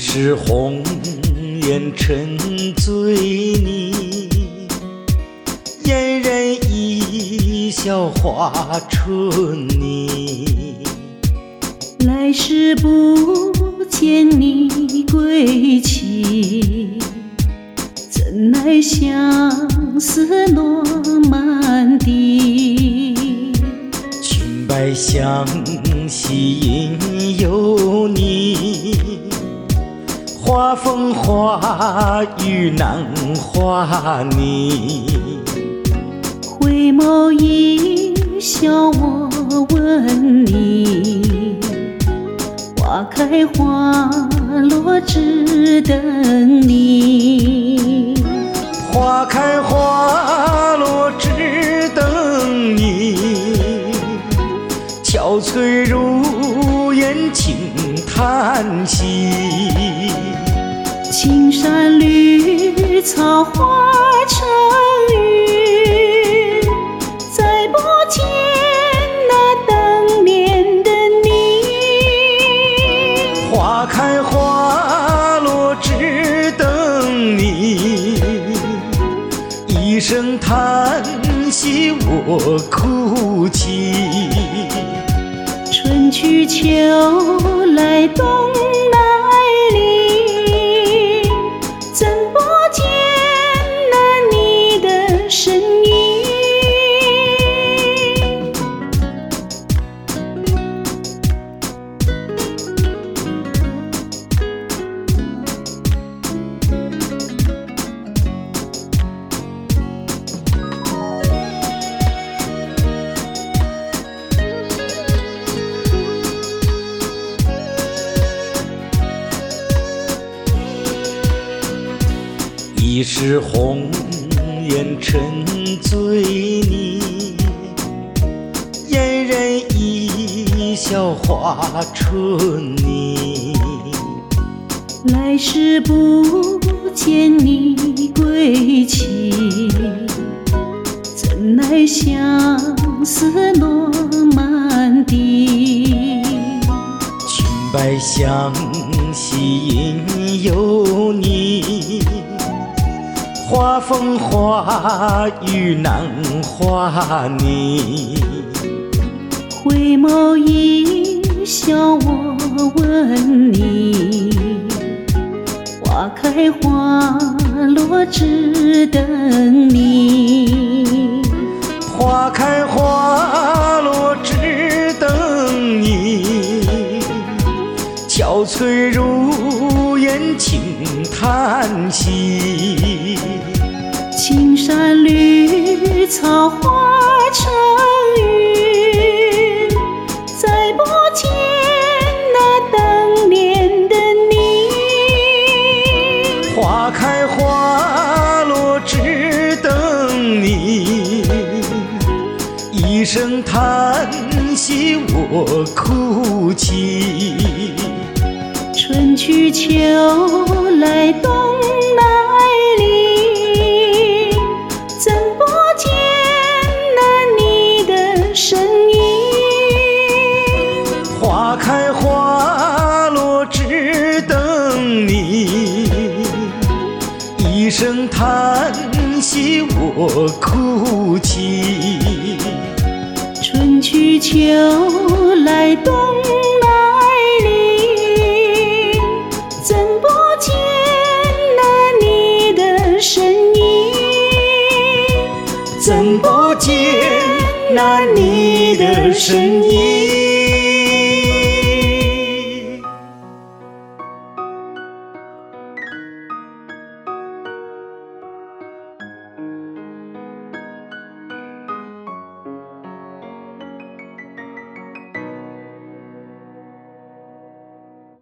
是红颜沉醉你，嫣然一笑化春泥。 来世不见你归期，怎奈相思落满地。 裙摆相惜应有你，花风花雨难画你。 回眸一笑我问你，花开花落只等你。 花开花落只等你，憔悴如烟轻叹息。 青山绿草花成云，再不见那当年的你。 花开花落只等你，一声叹息我哭泣。 春去秋来冬来临，怎不见那你的身影。 一是红颜沉醉你，嫣然一笑化春泥。 来世不见你归期，怎奈相思落满地。 裙摆相惜应有你，花风花雨难画你。 回眸一笑我问你，花开花落只等你。 花开花落只等你，憔悴如烟轻叹息。 青山绿草花成云，再不见那当年的你。 花开花落只等你，一声叹息我哭泣。 春去秋来冬来临，怎不见那你的身影。 花开花落只等你，一声叹息我哭泣。 春去秋来冬来临，怎不见那你的身影。 怎不见那你的身影。